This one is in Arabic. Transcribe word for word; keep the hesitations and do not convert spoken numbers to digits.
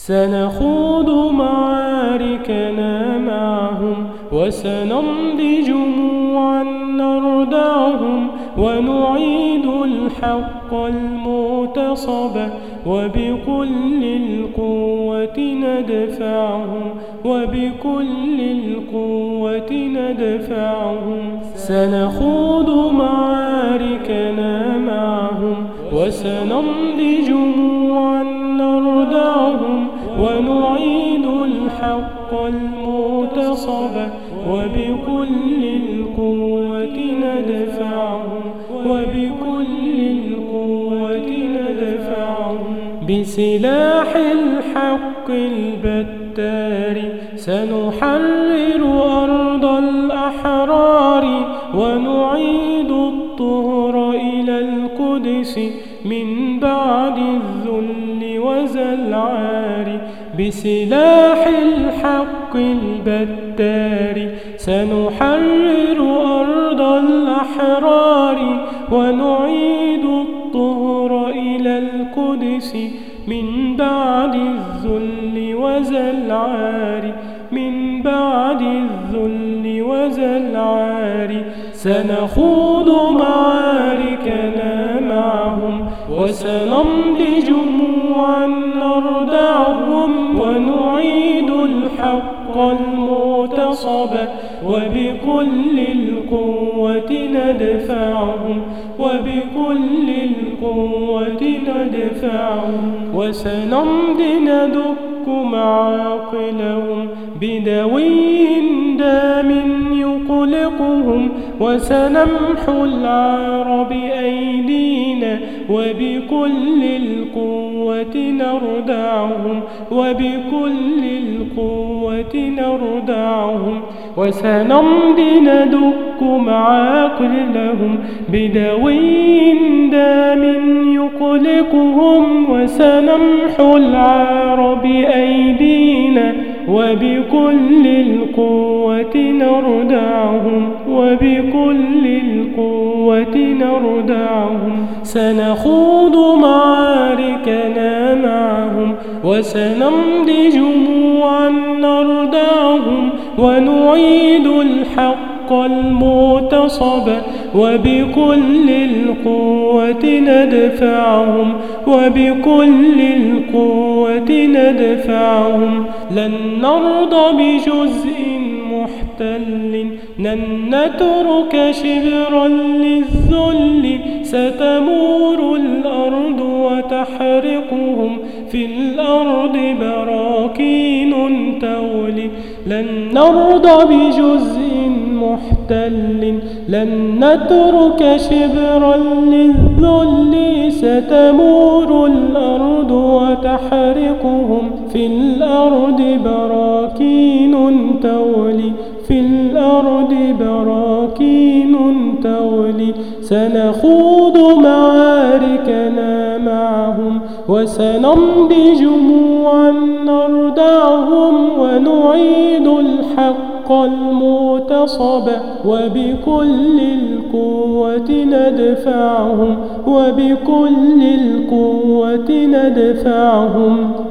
سنخوض معاركنا معهم وسنمضي جموعا نردعهم ونعيد الحق المغتصب وبكل القوة ندفعهم وبكل القوة ندفعهم سنخوض معاركنا معهم وسنمضي جموعا نردعهم ونعيد الحق المغتصب وبكل القوة ندفعهم وبكل القوة ندفعهم بسلاح الحق البتار سنحرر أرض الأحرار ونعيد الطهر إلى القدس من بعد الذل وزلعار بسلاح الحق البتار سنحرر أرض الأحرار ونعيد الطهر إلى القدس من بعد الذل وزلعار من بعد الذل وزلعار سنخوض معاركنا معهم وسنمضي جموعا نردعهم ونعيد الحق المغتصب وبكل القوة ندفعهم وبكل القوة ندفعهم وسنمضي ندك معاقلهم بدوي دام يقلقهم وسنمحو العار بأيدينا وبكل القوة نردعهم وبكل القوة نردعهم وسنمضي ندك معاقلهم بدوي دام يقلقهم وسنمحو العار بأيدينا وبكل القوة نردعهم وبكل القوة نردعهم سنخوض معاركنا معهم وسنمضي جموعا نردعهم ونعيد الحق المغتصب وبكل القوة ندفعهم وبكل القوة ندفعهم لن نرضى بجزء محتل لن نترك شبرا للذل ستمور الأرض وتحرقهم في الأرض براكين تولي لن نرضى بجزء محتل لن نترك شبرا للذل ستمور الأرض وتحرقهم في الأرض براكين تولي في الأرض براكين تولي سنخوض معاركنا معهم وسنمضي جموعا نردعهم ونعيد الحق المغتصب وبكل القوة ندفعهم وبكل القوة ندفعهم